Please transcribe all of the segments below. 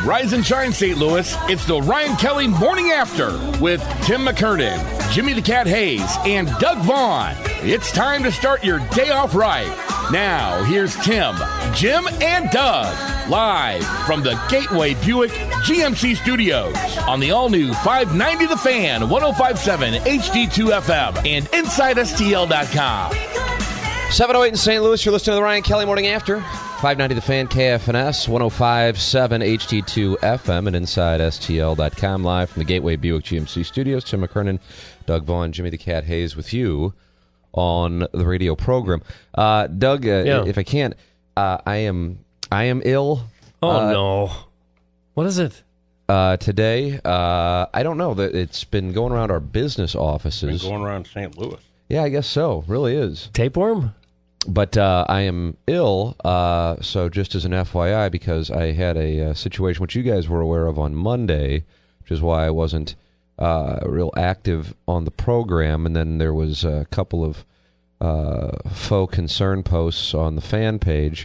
Rise and shine, St. Louis. It's the Ryan Kelly Morning After with Tim McKernan, Jimmy the Cat Hayes, and Doug Vaughn. It's time to start your day off right. Now, here's Tim, Jim, and Doug, live from the Gateway Buick GMC Studios on the all-new 590 The Fan, 105.7 HD2 FM, and InsideSTL.com. 7:08 in St. Louis, you're listening to the Ryan Kelly Morning After. 590 The Fan, KFNS, 105.7 HD2 FM, and InsideSTL.com, live from the Gateway Buick GMC Studios. Tim McKernan, Doug Vaughn, Jimmy the Cat Hayes with you on the radio program. Doug, if I can, I am ill. Oh, no. What is it? Today, I don't know. It's been going around our business offices. Been going around St. Louis. Yeah, I guess so. Really is. Tapeworm? But I am ill, so just as an FYI, because I had a situation which you guys were aware of on Monday, which is why I wasn't real active on the program, and then there was a couple of faux concern posts on the fan page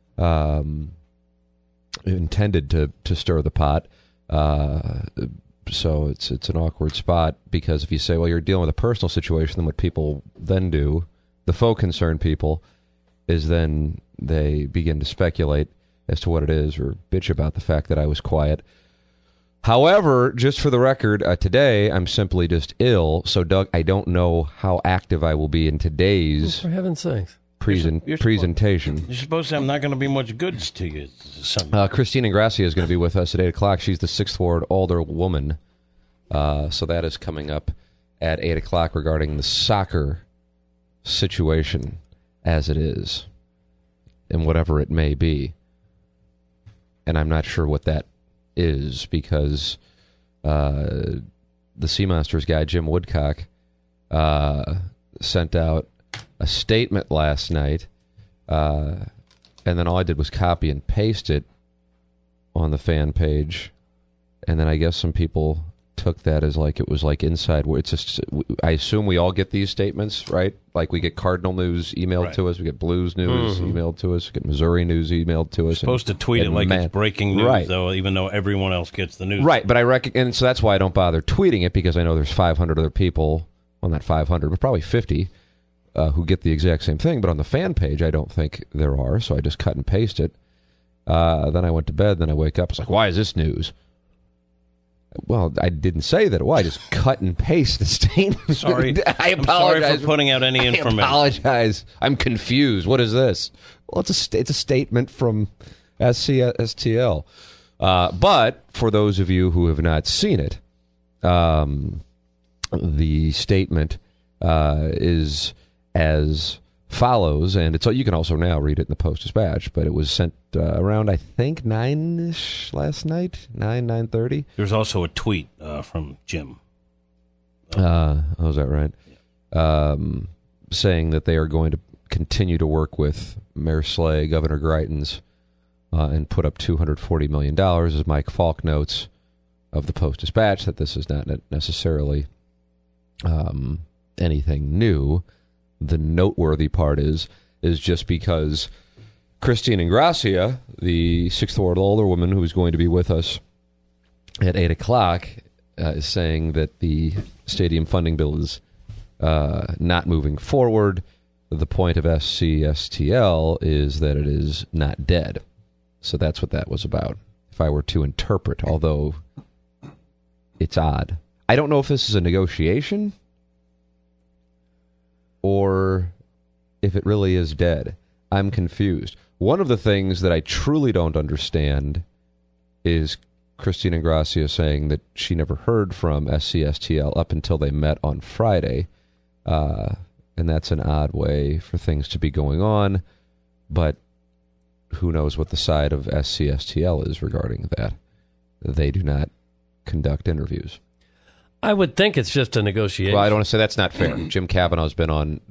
intended to stir the pot. So it's an awkward spot, because if you say, well, you're dealing with a personal situation, then what people then do, the faux concern people, is then they begin to speculate as to what it is or bitch about the fact that I was quiet. However, just for the record, today I'm simply just ill. So, Doug, I don't know how active I will be in today's For heaven's sakes. presentation. You're supposed to say I'm not going to be much good to you Sunday. Christine Ingrassia is going to be with us at 8 o'clock. She's the 6th Ward Alder woman. So that is coming up at 8 o'clock regarding the soccer situation as it is and whatever it may be. And I'm not sure what that is, because the Sea Monsters guy, Jim Woodcock, sent out a statement last night, and then all I did was copy and paste it on the fan page, and then I guess some people took that as like it was like inside. It's just, I assume we all get these statements, right? Like we get Cardinal news emailed to us, we get Blues news emailed to us, we get Missouri news emailed to us. You're supposed to tweet it like it's breaking news, right, though, even though everyone else gets the news. Right, but I and so that's why I don't bother tweeting it, because I know there's 500 other people, well, not 500, but probably 50, who get the exact same thing. But on the fan page, I don't think there are, so I just cut and paste it. Then I went to bed, then I wake up, it's like, why is this news? Well, I didn't say that. Well, I just cut and paste the statement. Sorry. I apologize. I'm sorry for putting out any information. I apologize. I'm confused. What is this? Well, it's a statement from SCSTL. But for those of you who have not seen it, the statement is as follows, and it's you can also now read it in the Post-Dispatch, but it was sent around, I think, 9-ish last night, 9:30. There's also a tweet from Jim. Was that right? Yeah. Saying that they are going to continue to work with Mayor Slay, Governor Greitens, and put up $240 million, as Mike Falk notes of the Post-Dispatch, that this is not necessarily anything new. The noteworthy part is just because Christine Ingrassia, the 6th Ward older woman who is going to be with us at 8 o'clock, is saying that the stadium funding bill is not moving forward. The point of SCSTL is that it is not dead. So that's what that was about, if I were to interpret, although it's odd. I don't know if this is a negotiation or if it really is dead. I'm confused. One of the things that I truly don't understand is Christine Ingrassia saying that she never heard from SCSTL up until they met on Friday. And that's an odd way for things to be going on. But who knows what the side of SCSTL is regarding that. They do not conduct interviews. I would think it's just a negotiation. Well, I don't want to say that's not fair. Jim Kavanaugh's been on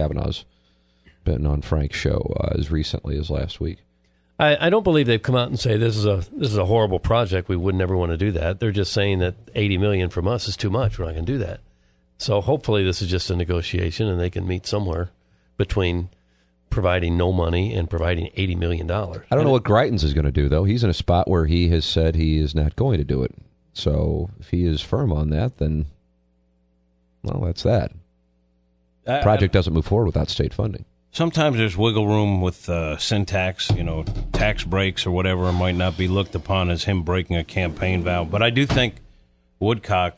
Frank's show as recently as last week. I don't believe they've come out and say this is a horrible project. We would never want to do that. They're just saying that $80 million from us is too much. We're not going to do that. So hopefully this is just a negotiation and they can meet somewhere between providing no money and providing $80 million. I don't know what Greitens is going to do, though. He's in a spot where he has said he is not going to do it. So if he is firm on that, then, well, that's that. The project doesn't move forward without state funding. Sometimes there's wiggle room with syntax, tax breaks or whatever might not be looked upon as him breaking a campaign vow. But I do think Woodcock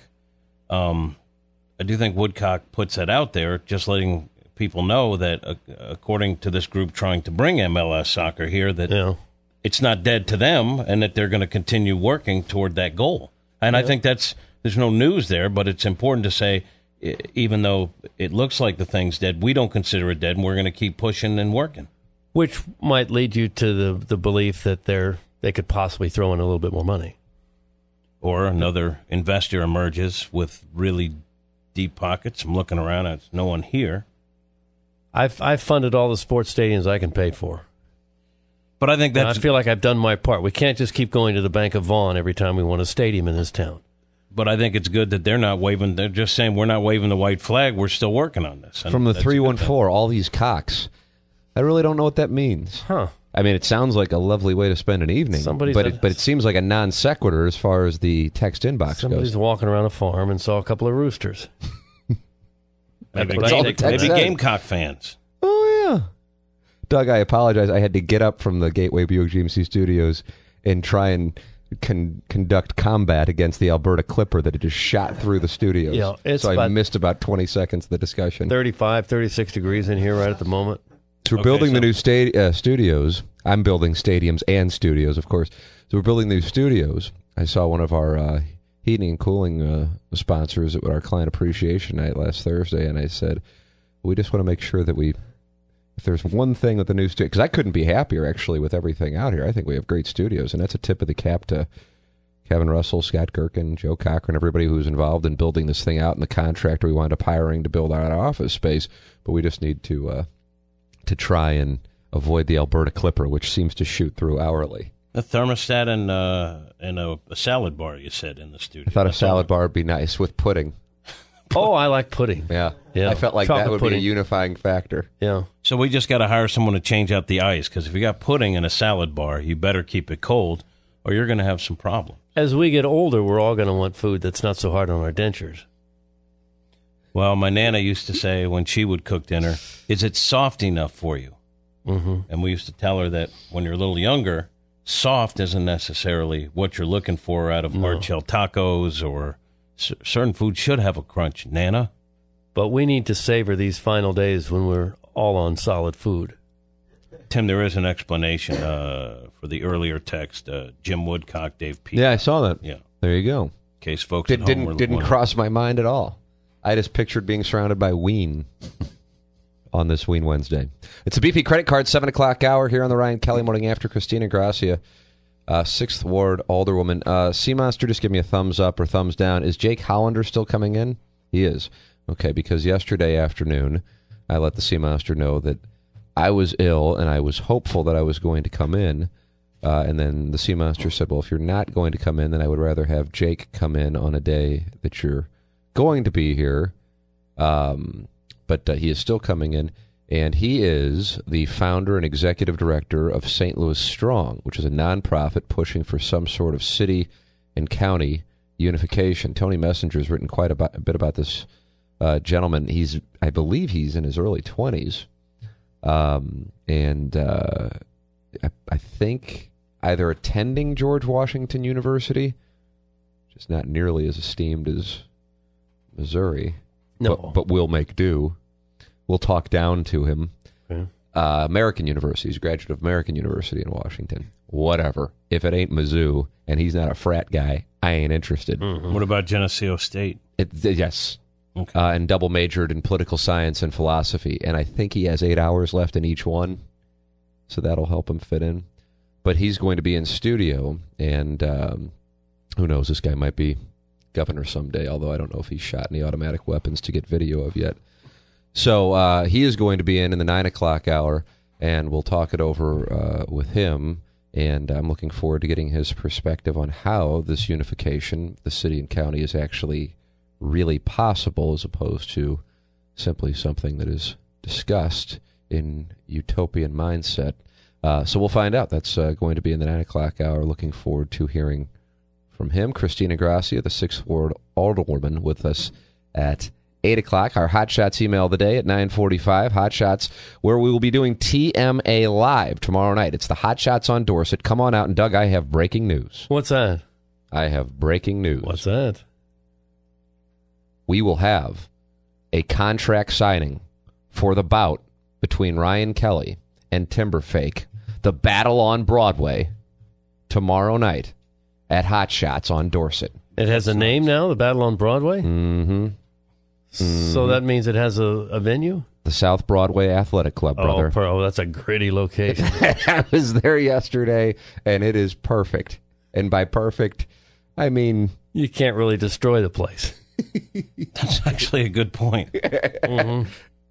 puts that out there, just letting people know that according to this group trying to bring MLS soccer here, that it's not dead to them and that they're going to continue working toward that goal. And I think there's no news there, but it's important to say, even though it looks like the thing's dead, we don't consider it dead, and we're going to keep pushing and working. Which might lead you to the belief that they could possibly throw in a little bit more money. Or another investor emerges with really deep pockets. I'm looking around, there's no one here. I've funded all the sports stadiums I can pay for. But I think I feel like I've done my part. We can't just keep going to the Bank of Vaughan every time we want a stadium in this town. But I think it's good that they're not waving. They're just saying we're not waving the white flag. We're still working on this. And from the 314, all these cocks. I really don't know what that means. Huh. I mean, it sounds like a lovely way to spend an evening, but it seems like a non sequitur as far as the text inbox goes. Somebody's walking around a farm and saw a couple of roosters. Maybe Gamecock fans. Oh, yeah. Doug, I apologize. I had to get up from the Gateway Buick GMC studios and try and conduct combat against the Alberta Clipper that had just shot through the studios. Yeah, so I missed about 20 seconds of the discussion. 35, 36 degrees in here right at the moment. So we're building the new studios. I'm building stadiums and studios, of course. So we're building new studios. I saw one of our heating and cooling sponsors at our client appreciation night last Thursday, and I said, we just want to make sure that if there's one thing with the new studio, because I couldn't be happier, actually, with everything out here. I think we have great studios, and that's a tip of the cap to Kevin Russell, Scott Gherkin, Joe Cochran, everybody who's involved in building this thing out, and the contractor we wound up hiring to build our office space. But we just need to try and avoid the Alberta Clipper, which seems to shoot through hourly. A thermostat and a salad bar, you said, in the studio. I thought a salad bar would be nice with pudding. Oh, I like pudding. Yeah. I felt like that would be a unifying factor. Yeah. So we just got to hire someone to change out the ice, because if you got pudding in a salad bar, you better keep it cold, or you're going to have some problems. As we get older, we're all going to want food that's not so hard on our dentures. Well, my Nana used to say when she would cook dinner, is it soft enough for you? Mm-hmm. And we used to tell her that when you're a little younger, soft isn't necessarily what you're looking for out of hard shell tacos, or certain food should have a crunch, Nana. But we need to savor these final days when we're all on solid food. Tim, there is an explanation for the earlier text. Jim Woodcock, Dave Peacock. Yeah, I saw that. Yeah. There you go. In case folks at home didn't cross my mind at all. I just pictured being surrounded by Ween on this Ween Wednesday. It's a BP credit card, 7 o'clock hour here on the Ryan Kelly Morning After. Christina Gracia, 6th Ward Alderwoman. Sea Monster, just give me a thumbs up or thumbs down. Is Jake Hollander still coming in? He is. Okay, because yesterday afternoon, I let the Sea Monster know that I was ill and I was hopeful that I was going to come in. And then the Sea Monster said, well, if you're not going to come in, then I would rather have Jake come in on a day that you're going to be here. But he is still coming in. And he is the founder and executive director of St. Louis Strong, which is a nonprofit pushing for some sort of city and county unification. Tony Messenger has written quite a bit about this gentleman. I believe he's in his early 20s. And I think either attending George Washington University, which is not nearly as esteemed as Missouri, but will make do. We'll talk down to him. Okay. American University. He's a graduate of American University in Washington. Whatever. If it ain't Mizzou and he's not a frat guy, I ain't interested. Mm-hmm. What about Geneseo State? Yes. Okay. And double majored in political science and philosophy. And I think he has 8 hours left in each one. So that'll help him fit in. But he's going to be in studio. And who knows? This guy might be governor someday, although I don't know if he's shot any automatic weapons to get video of yet. So he is going to be in the 9 o'clock hour, and we'll talk it over with him. And I'm looking forward to getting his perspective on how this unification, the city and county, is actually really possible, as opposed to simply something that is discussed in utopian mindset. So we'll find out. That's going to be in the 9 o'clock hour. Looking forward to hearing from him. Christina Gracia, the 6th Ward Alderwoman, with us at 8 o'clock. Our Hot Shots email of the day at 9:45. Hot Shots, where we will be doing TMA Live tomorrow night. It's the Hot Shots on Dorset. Come on out. And, Doug, I have breaking news. What's that? I have breaking news. What's that? We will have a contract signing for the bout between Ryan Kelly and Timberfake, the battle on Broadway, tomorrow night at Hot Shots on Dorset. It has a name now, the Battle on Broadway? Mm-hmm. So that means it has a venue? The South Broadway Athletic Club, brother. Oh, that's a gritty location. I was there yesterday, and it is perfect. And by perfect, I mean... You can't really destroy the place. That's actually a good point. Mm-hmm.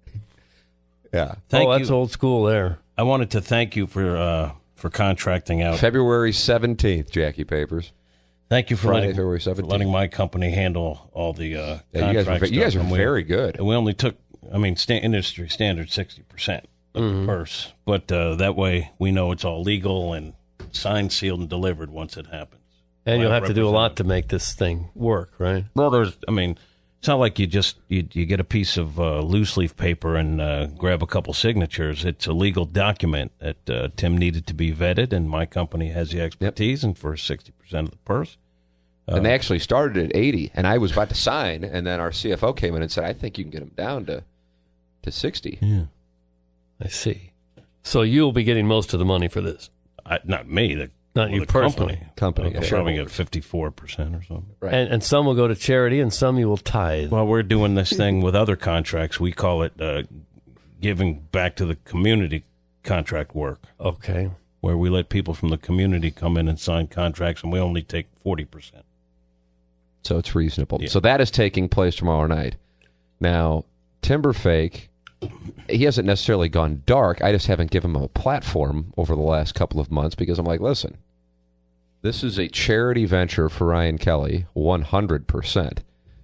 Yeah. That's old school there. I wanted to thank you for contracting out. February 17th, Jackie Papers. Thank you for February 17th. letting my company handle all the contracts. You guys are very good. We only took, industry standard 60% of the purse. But that way we know it's all legal and signed, sealed, and delivered once it happens. And you'll have to do a lot to make this thing work, right? Well, it's not like you get a piece of loose leaf paper and grab a couple signatures. It's a legal document that Tim needed to be vetted, and my company has the expertise, and for 60% of the purse. And they actually started at 80, and I was about to sign, and then our CFO came in and said, I think you can get them down to 60. Yeah. I see. So you'll be getting most of the money for this? Not me. Not you personally. Company. I'll probably get 54% or something. Right. And some will go to charity, and some you will tithe. Well, we're doing this thing with other contracts. We call it giving back to the community contract work. Okay. Where we let people from the community come in and sign contracts, and we only take 40%. So it's reasonable. Yeah. So that is taking place tomorrow night. Now, Timberfake, he hasn't necessarily gone dark. I just haven't given him a platform over the last couple of months because I'm like, listen, this is a charity venture for Ryan Kelly, 100%.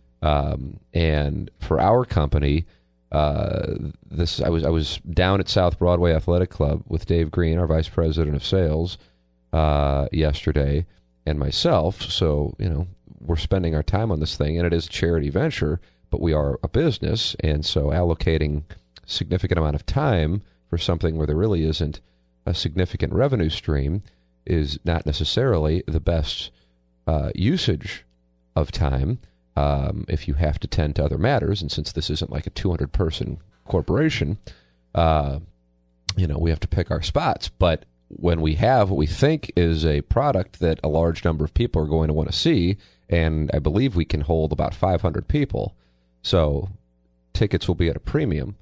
And for our company, I was down at South Broadway Athletic Club with Dave Green, our vice president of sales, yesterday, and myself. So, we're spending our time on this thing, and it is a charity venture, but we are a business, and so allocating significant amount of time for something where there really isn't a significant revenue stream is not necessarily the best usage of time if you have to tend to other matters. And since this isn't like a 200-person corporation, we have to pick our spots. But when we have what we think is a product that a large number of people are going to want to see, and I believe we can hold about 500 people, so tickets will be at a premium.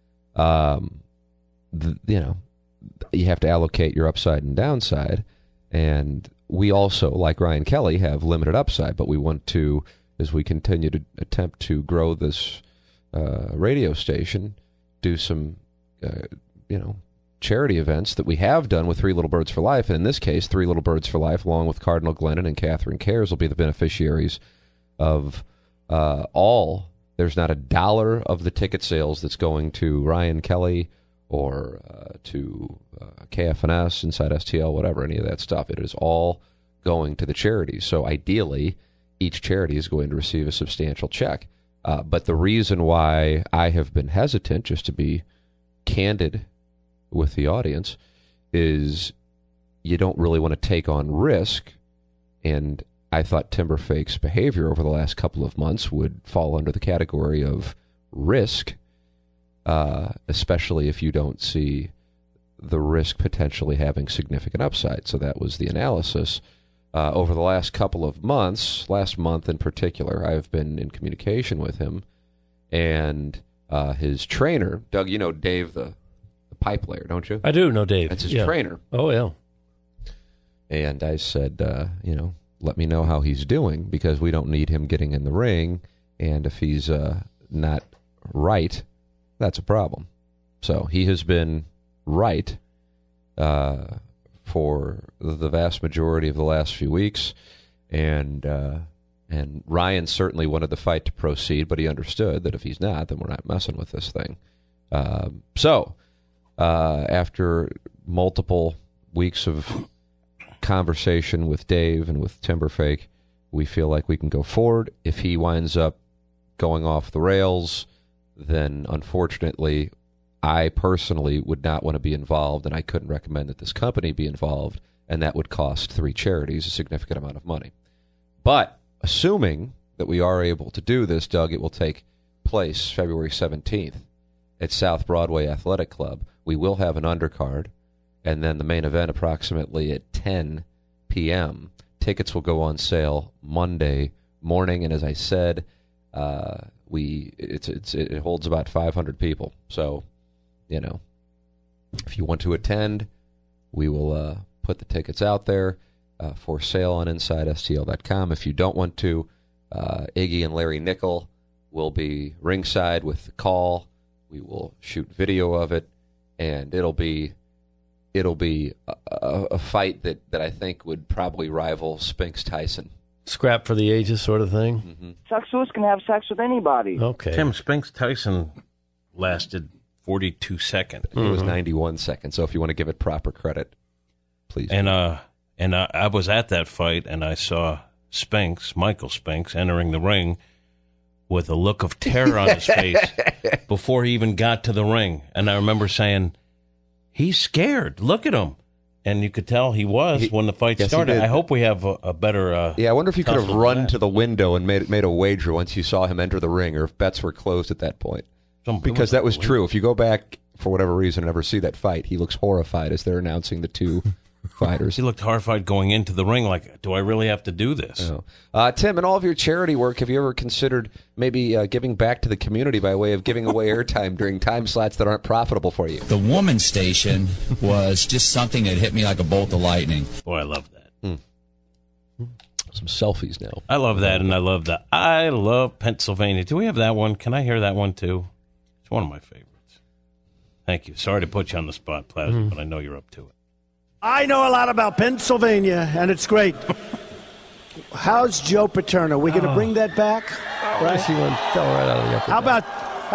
You have to allocate your upside and downside, and we also, like Ryan Kelly, have limited upside, but we want to, as we continue to attempt to grow this radio station, do some charity events that we have done with Three Little Birds for Life. And in this case, Three Little Birds for Life, along with Cardinal Glennon and Catherine Cares, will be the beneficiaries of all. There's not a dollar of the ticket sales that's going to Ryan Kelly or to KFNS, Inside STL, whatever, any of that stuff. It is all going to the charities. So ideally, each charity is going to receive a substantial check. But the reason why I have been hesitant, just to be candid with the audience, is you don't really want to take on risk, and I thought Timberfake's behavior over the last couple of months would fall under the category of risk, especially if you don't see the risk potentially having significant upside. So that was the analysis. Over the last couple of months, last month in particular, I've been in communication with him, and his trainer, Doug, you know Dave, the pipe layer, don't you? I do know Dave. That's his trainer. Oh, yeah. And I said, let me know how he's doing, because we don't need him getting in the ring, and if he's not right, that's a problem. So he has been right for the vast majority of the last few weeks, and Ryan certainly wanted the fight to proceed, but he understood that if he's not, then we're not messing with this thing. after multiple weeks of conversation with Dave and with Timberfake, we feel like we can go forward. If he winds up going off the rails, then unfortunately, I personally would not want to be involved, and I couldn't recommend that this company be involved, and that would cost 3 charities a significant amount of money. But assuming that we are able to do this, Doug, it will take place February 17th at South Broadway Athletic Club. We will have an undercard, and then the main event approximately at 10 p.m. Tickets will go on sale Monday morning, and as I said, it holds about 500 people. So, if you want to attend, we will put the tickets out there for sale on InsideSTL.com. If you don't want to, Iggy and Larry Nickel will be ringside with the call. We will shoot video of it, and it'll be a fight that I think would probably rival Spinks Tyson. Scrap for the ages sort of thing? Mm-hmm. Sexuals can have sex with anybody. Okay. Tim, Spinks Tyson lasted 42 seconds. It was 91 seconds, so if you want to give it proper credit, please. And I was at that fight, and I saw Michael Spinks, entering the ring with a look of terror on his face before he even got to the ring. And I remember saying, he's scared. Look at him. And you could tell he was when the fight started. I hope we have a better... I wonder if you could have run to the window and made a wager once you saw him enter the ring, or if bets were closed at that point. Because that was true. If you go back, for whatever reason, and ever see that fight, he looks horrified as they're announcing the two fighters. He looked horrified going into the ring like, do I really have to do this? Oh. Tim, in all of your charity work, have you ever considered maybe giving back to the community by way of giving away airtime during time slots that aren't profitable for you? The woman's station was just something that hit me like a bolt of lightning. Boy, I love that. Some selfies now. I love that, and I love Pennsylvania. Do we have that one? Can I hear that one, too? It's one of my favorites. Thank you. Sorry to put you on the spot, Plasma, but I know you're up to it. I know a lot about Pennsylvania, and it's great. How's Joe Paterno? We going to bring that back? Right? She fell right out of the upper deck. How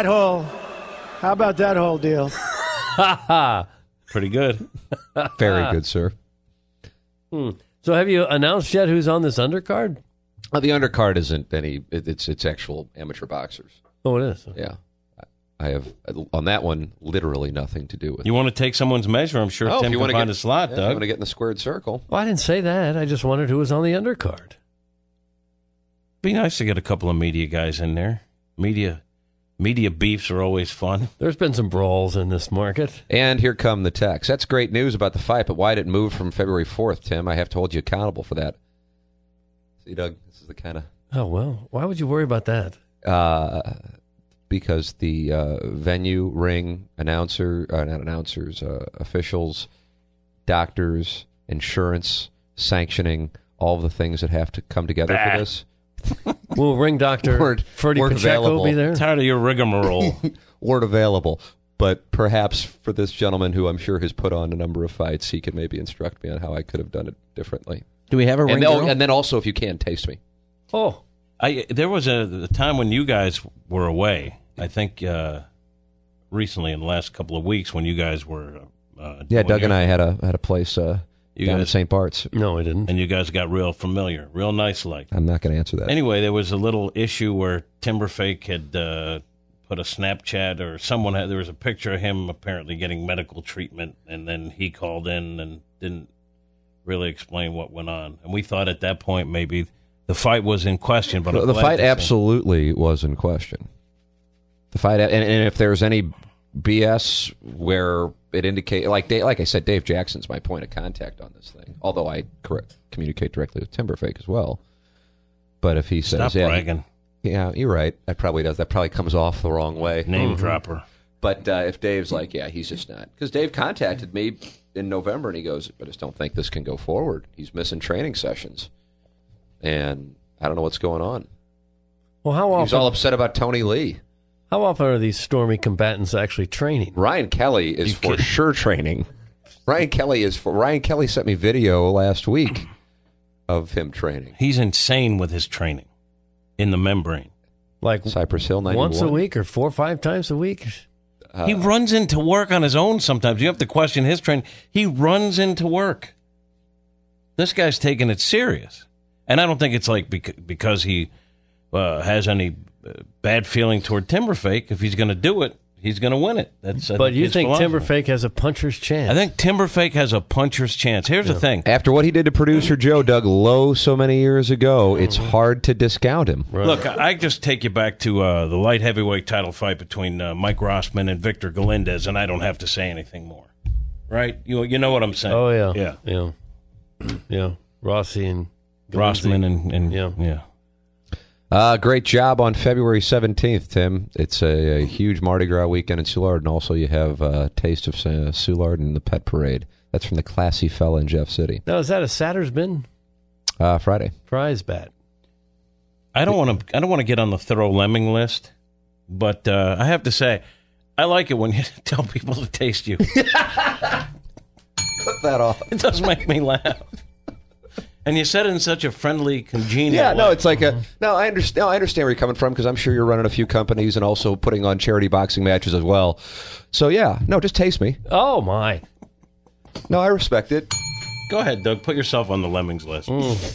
about that whole deal? Pretty good. Very good, sir. So have you announced yet who's on this undercard? The undercard isn't any. It's actual amateur boxers. Oh, it is? Yeah. I have, on that one, literally nothing to do with it. You want to take someone's measure? I'm sure Tim can find a slot, Doug. You want to get in the squared circle. Well, I didn't say that. I just wondered who was on the undercard. Be nice to get a couple of media guys in there. Media beefs are always fun. There's been some brawls in this market. And here come the texts. That's great news about the fight, but why did it move from February 4th, Tim? I have to hold you accountable for that. See, Doug, this is the kind of... Oh, well, why would you worry about that? Because the venue, ring, officials, doctors, insurance, sanctioning, all of the things that have to come together for this. Will ring doctor Freddie Pacheco be there? Tired of your rigmarole. Weren't available. But perhaps for this gentleman who I'm sure has put on a number of fights, he can maybe instruct me on how I could have done it differently. Do we have a ring girl? And then also, if you can, taste me. Oh. There was a time when you guys were away. I think recently in the last couple of weeks when you guys were. Doug and I had a place down in St. Bart's. No, we didn't. And you guys got real familiar, real nice like. I'm not going to answer that. Anyway, there was a little issue where Timberfake had put a Snapchat or there was a picture of him apparently getting medical treatment, and then he called in and didn't really explain what went on. And we thought at that point maybe the fight was in question, but the fight absolutely was in question. The fight, and if there's any BS where it indicates, like I said, Dave Jackson's my point of contact on this thing. Although I communicate directly with Timberfake as well. But if he says, Stop bragging. Yeah, you're right. That probably does. That probably comes off the wrong way. Name dropper. But if Dave's like, yeah, he's just not. Because Dave contacted me in November, and he goes, I just don't think this can go forward. He's missing training sessions. And I don't know what's going on. Well, how often? He's all upset about Tony Lee. How often are these stormy combatants actually training? Ryan Kelly is for sure training. Ryan Kelly sent me video last week of him training. He's insane with his training in the membrane. Like Cypress Hill 91. Once a week or 4 or 5 times a week? He runs into work on his own sometimes. You have to question his training. He runs into work. This guy's taking it serious. And I don't think it's like because he has any bad feeling toward Timberfake. If he's going to do it, he's going to win it. But you think Timberfake has a puncher's chance? I think Timberfake has a puncher's chance. Here's the thing. After what he did to producer Joe Doug Lowe so many years ago, it's hard to discount him. Right. Look, I just take you back to the light heavyweight title fight between Mike Rossman and Victor Galindez, and I don't have to say anything more. Right? You know what I'm saying? Oh, yeah. Yeah. Rossi and Rossman and yeah. Great job on February 17th, Tim. It's a huge Mardi Gras weekend in Soulard, and also you have a taste of Soulard and the Pet Parade. That's from the Classy Fella in Jeff City. Now, is that a Satter's bin? Friday. Fry's bat. I don't want to get on the thorough lemming list, but I have to say, I like it when you tell people to taste you. Cut that off. It does make me laugh. And you said it in such a friendly, congenial way. No, it's like I understand where you're coming from, because I'm sure you're running a few companies and also putting on charity boxing matches as well. So, just taste me. Oh, my. No, I respect it. Go ahead, Doug. Put yourself on the lemmings list.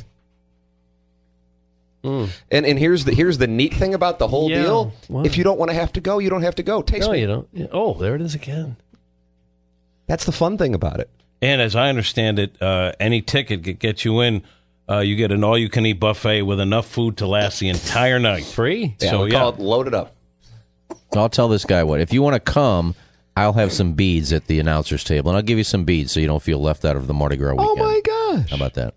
And here's the neat thing about the whole deal. What? If you don't want to have to go, you don't have to go. Taste me. You don't. Oh, there it is again. That's the fun thing about it. And as I understand it, any ticket gets you in. You get an all-you-can-eat buffet with enough food to last the entire night. Free? Yeah, we call it load it up. I'll tell this guy what. If you want to come, I'll have some beads at the announcer's table, and I'll give you some beads so you don't feel left out of the Mardi Gras weekend. Oh, my gosh. How about that?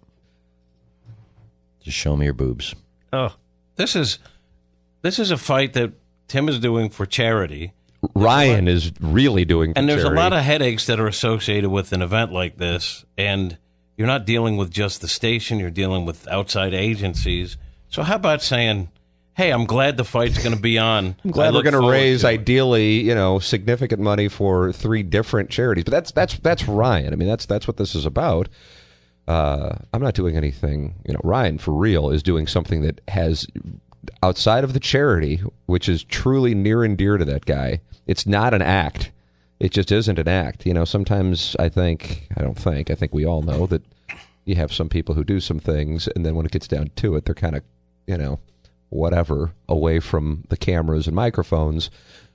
Just show me your boobs. Oh, this is a fight that Tim is doing for charity. Ryan is really doing for and there's charity. A lot of headaches that are associated with an event like this, and you're not dealing with just the station, you're dealing with outside agencies. So how about saying, hey, I'm glad the fight's going to be on. I'm glad we're going to raise, ideally, significant money for 3 different charities. But that's Ryan. I mean, that's what this is about. I'm not doing anything. Ryan, for real, is doing something that has, outside of the charity, which is truly near and dear to that guy. It's not an act. It just isn't an act. Sometimes I think we all know that you have some people who do some things, and then when it gets down to it, they're kind of, whatever, away from the cameras and microphones.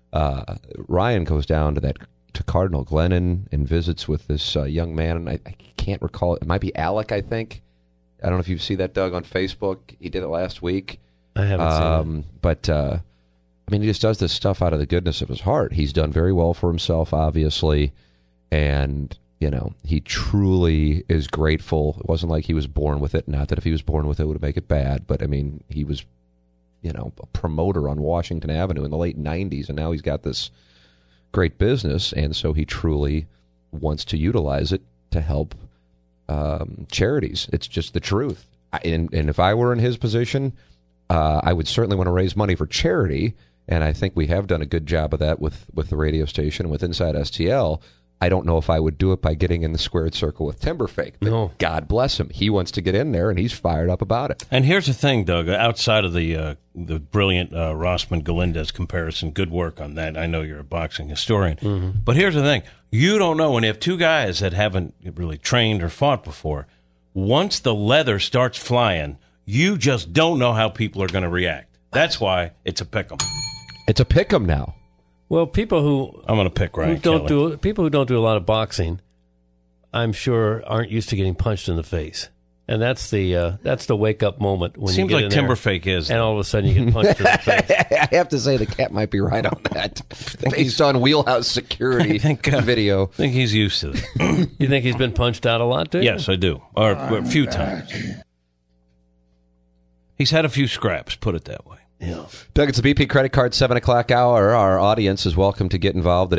Ryan goes down to Cardinal Glennon and visits with this young man, and I can't recall. It might be Alec, I think. I don't know if you see that, Doug, on Facebook. He did it last week. I haven't seen it. But, he just does this stuff out of the goodness of his heart. He's done very well for himself, obviously, and, he truly is grateful. It wasn't like he was born with it. Not that if he was born with it, it would make it bad, but, he was, a promoter on Washington Avenue in the late 90s, and now he's got this great business, and so he truly wants to utilize it to help charities. It's just the truth. And if I were in his position, I would certainly want to raise money for charity, and I think we have done a good job of that with the radio station and with Inside STL. I don't know if I would do it by getting in the squared circle with Timberfake. But no. God bless him. He wants to get in there, and he's fired up about it. And here's the thing, Doug. Outside of the brilliant Rossman-Galindez comparison, good work on that. I know you're a boxing historian. Mm-hmm. But here's the thing. You don't know when you have 2 guys that haven't really trained or fought before. Once the leather starts flying, you just don't know how people are going to react. That's why it's a pick'em. It's a pick'em now. Well, people who I'm going to pick Ryan Kelly. People who don't do a lot of boxing, I'm sure, aren't used to getting punched in the face, and that's the wake up moment when Seems you get like in Timberfake there, is, and all of a sudden you get punched in the face. I have to say the cat might be right on that. Based on Wheelhouse Security video, I think he's used to it. You think he's been punched out a lot, too? Yes, I do, or a few times. He's had a few scraps, put it that way. Yeah. Doug, it's a BP credit card 7 o'clock hour. Our audience is welcome to get involved at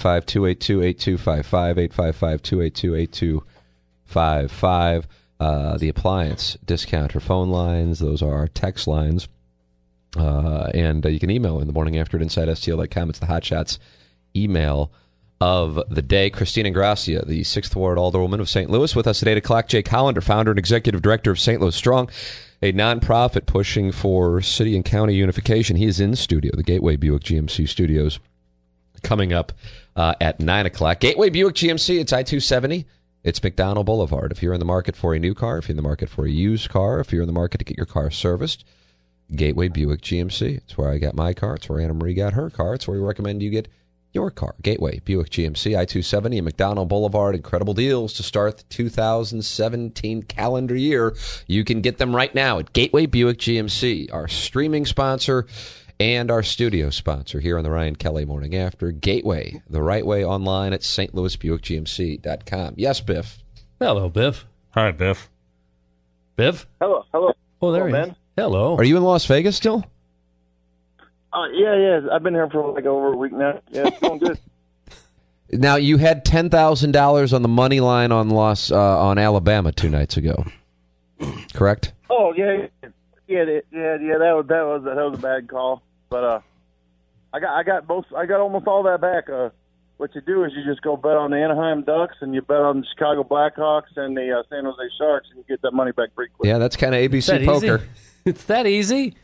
855-282-8255, 855-282-8255. The appliance discount or phone lines, those are our text lines. And you can email in the morning after at InsideSTL.com. It's the Hot Shots email of the day. Christina Gracia, the 6th Ward Alderwoman of St. Louis, with us at 8 o'clock. Jake Hollander, founder and executive director of St. Louis Strong, a nonprofit pushing for city and county unification. He is in studio, the Gateway Buick GMC studios. coming up at 9 o'clock. Gateway Buick GMC, it's I-270. It's McDonald Boulevard. If you're in the market for a new car, if you're in the market for a used car, if you're in the market to get your car serviced, Gateway Buick GMC. It's where I got my car. It's where Anna Marie got her car. It's where we recommend you get your car. Gateway Buick GMC, I-270 and McDonald Boulevard. Incredible deals to start the 2017 calendar year. You can get them right now at Gateway Buick GMC, our streaming sponsor and our studio sponsor here on the Ryan Kelly Morning After. Gateway, the right way, online at stlouisbuickgmc.com. Yes, Biff. Hello, Biff. Hi, Biff. Biff? Hello. Oh, there he is. Hello. Are you in Las Vegas still? Yeah. I've been here for like over a week now. Yeah, it's going good. Now, you had $10,000 on the money line on Alabama 2 nights ago, correct? Oh yeah. That was a bad call, but I got almost all that back. What you do is you just go bet on the Anaheim Ducks and you bet on the Chicago Blackhawks and the San Jose Sharks, and you get that money back pretty quick. Yeah, that's kind of ABC poker. It's that easy.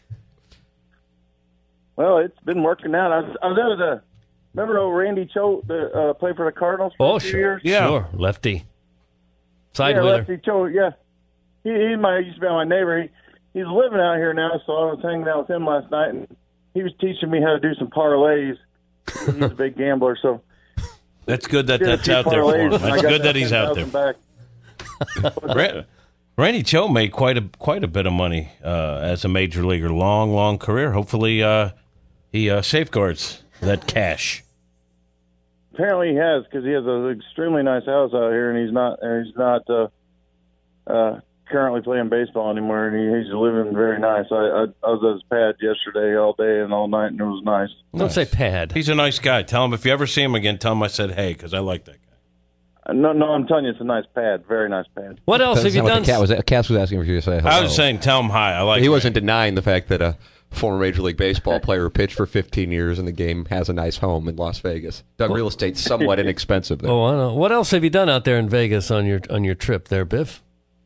Well, it's been working out. I was out remember old Randy Cho that played for the Cardinals for a few years? Yeah, sure, lefty. Side yeah, winner. Lefty Cho. Yeah, he used to be my neighbor. He's living out here now, so I was hanging out with him last night, and he was teaching me how to do some parlays. He's a big gambler, so that's good that's out there for him. That's good that he's out there. Randy Cho made quite a bit of money as a major leaguer. Long career. Hopefully, he safeguards that cash. Apparently, he has, because he has an extremely nice house out here, and he's not currently playing baseball anymore, and he's living very nice. I was at his pad yesterday all day and all night, and it was nice. Don't say pad. He's a nice guy. Tell him if you ever see him again, tell him I said hey, because I like that guy. No, I'm telling you, it's a nice pad, very nice pad. What else have you done? Cass was asking for you to say hello. I was saying tell him hi. I like. He wasn't denying the fact that a former Major League Baseball player pitched for 15 years in the game has a nice home in Las Vegas. Doug, real estate's somewhat inexpensive there. Oh, I know. What else have you done out there in Vegas on your trip there, Biff?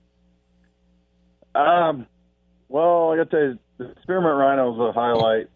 Well, I got to tell you, the Spearmint Rhino was a highlight.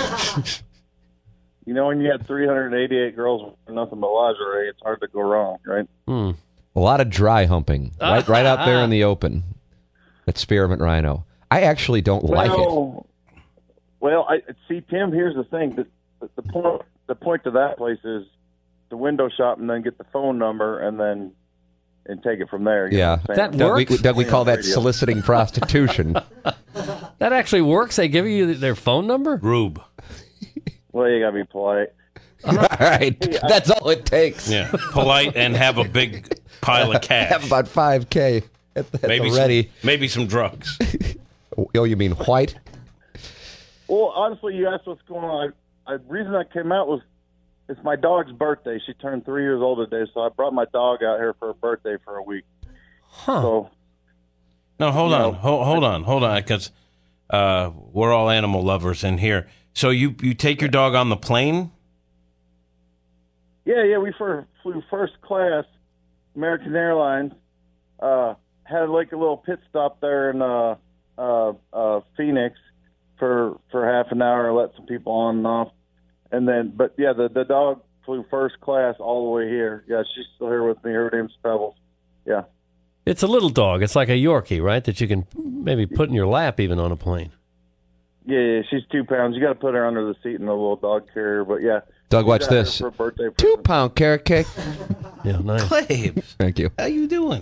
When you had 388 girls with nothing but lingerie, it's hard to go wrong, right? A lot of dry humping, right out there in the open at Spearmint Rhino. I actually don't like it. Well, see, Tim, here's the thing. The point to that place is to window shop and then get the phone number and take it from there. Yeah, that works. Doug, we call that soliciting prostitution. That actually works. They give you their phone number? Rube. Well, you got to be polite. All right. That's all it takes. Yeah, polite and have a big pile of cash. Have about $5K at the ready. Maybe some drugs. Oh, you mean white? Well, honestly, you asked what's going on. The reason I came out was it's my dog's birthday. She turned 3 years old today, so I brought my dog out here for her birthday for a week. Huh. So, no, hold on, because we're all animal lovers in here. So you take your dog on the plane? Yeah, we flew first class, American Airlines. Had like a little pit stop there in Phoenix for half an hour, let some people on and off. And then, but yeah, the dog flew first class all the way here. Yeah, she's still here with me. Her name's Pebbles. Yeah. It's a little dog. It's like a Yorkie, right? That you can maybe put in your lap even on a plane. Yeah, she's 2 pounds. You got to put her under the seat in the little dog carrier. But yeah, Doug, watch this. 2-pound carrot cake. Yeah, nice. Claves. Thank you. How you doing?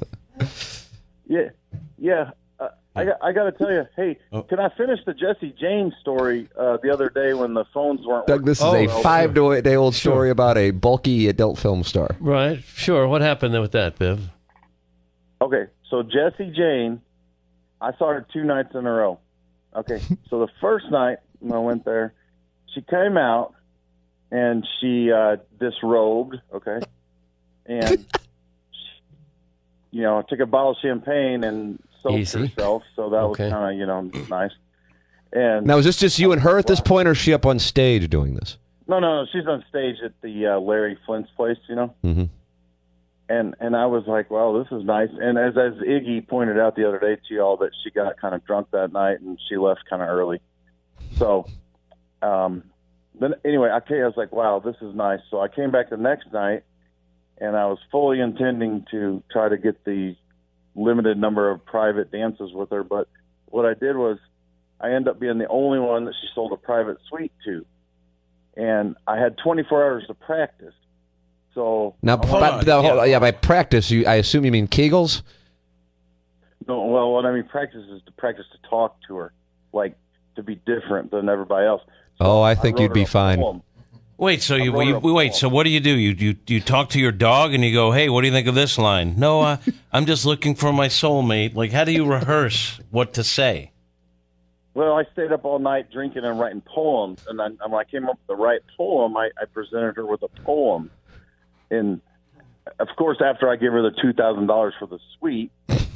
Yeah. I got to tell you, hey, can I finish the Jesse James story the other day when the phones weren't Doug, this is a 5-day-old story about a bulky adult film star. Right. Sure. What happened with that, Biv? Okay, so Jesse Jane, I saw her 2 nights in a row. Okay, so the first night when I went there, she came out and she disrobed, okay, and she, took a bottle of champagne and soaked herself, so that was kind of, nice. And now, is this just you and her at this point, or is she up on stage doing this? No, she's on stage at the Larry Flint's place, Mm-hmm. And I was like, well, this is nice. And as Iggy pointed out the other day to y'all, that she got kind of drunk that night and she left kind of early. So, then anyway, I was like, wow, this is nice. So I came back the next night, and I was fully intending to try to get the limited number of private dances with her. But what I did was I ended up being the only one that she sold a private suite to. And I had 24 hours to practice. So now, by practice, I assume you mean Kegels? No, well, what I mean practice is to practice to talk to her, like to be different than everybody else. So I think you'd be fine. Poem. Wait, so so what do? You talk to your dog and you go, hey, what do you think of this line? No, I'm just looking for my soulmate. Like, how do you rehearse what to say? Well, I stayed up all night drinking and writing poems, and then when I came up with the right poem, I presented her with a poem. And, of course, after I gave her the $2,000 for the suite.